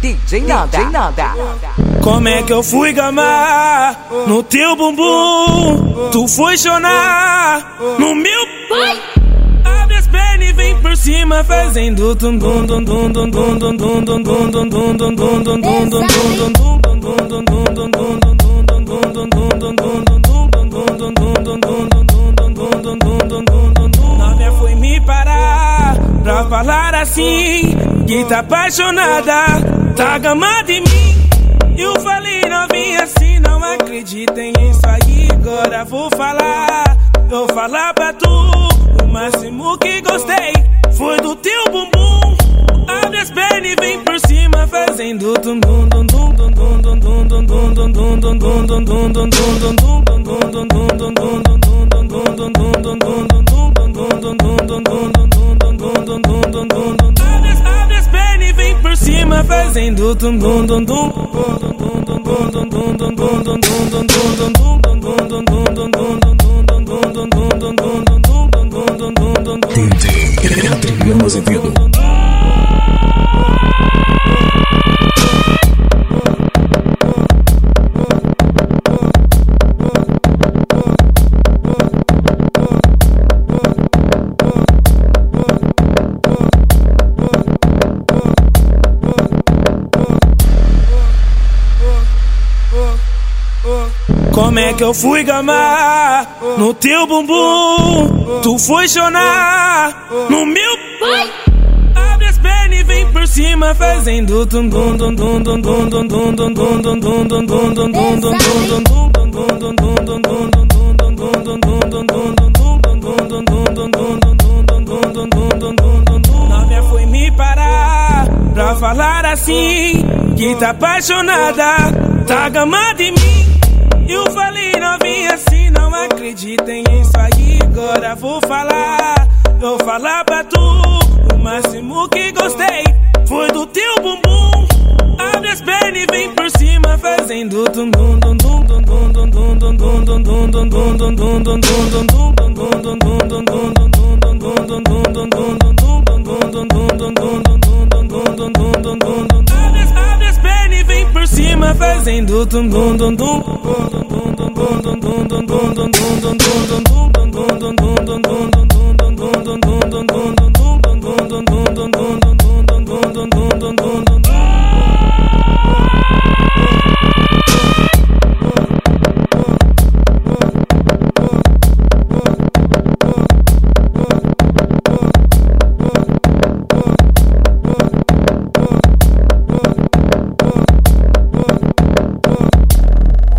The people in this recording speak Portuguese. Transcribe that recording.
DJ Nanda. Como é que eu fui gamar no teu bumbum? Tu foi chorar no meu pai. Abre as pernas e vem por cima fazendo tum dum dum dum dum dum dum dum dum dum dum dum dum dum dum dum Novinha foi me parar pra falar assim, que tá apaixonada, tá gamada em mim. Eu falei, novinha, assim não acreditem nisso aí. Agora vou falar pra tu. O máximo que gostei foi do teu bumbum. Abre as pernas e vem por cima fazendo tum dum dum dum dum dum dum dum dum dum dum dum dum dum dum Abre as pernas e vem por cima fazendo tum dum dum dum. DJ Adriano Azevedo. Como é que eu fui gamar no teu bumbum? Tu foi chorar no meu pai. Abre as pernas e vem por cima fazendo tum dum dum dum dum dum dum dum dum dum dum dum dum. Novinha foi me parar pra falar assim, que tá apaixonada, tá gamada em mim. Eu falei, novinha, assim não acreditem nisso aí. Agora vou falar pra tu. O máximo que gostei foi do teu bumbum. Abre as pernas e vem por cima fazendo tum dum dum dum dum dum dum dum dum dum dum dum dum Abre as pernas e vem por cima fazendo tum dum dum dum.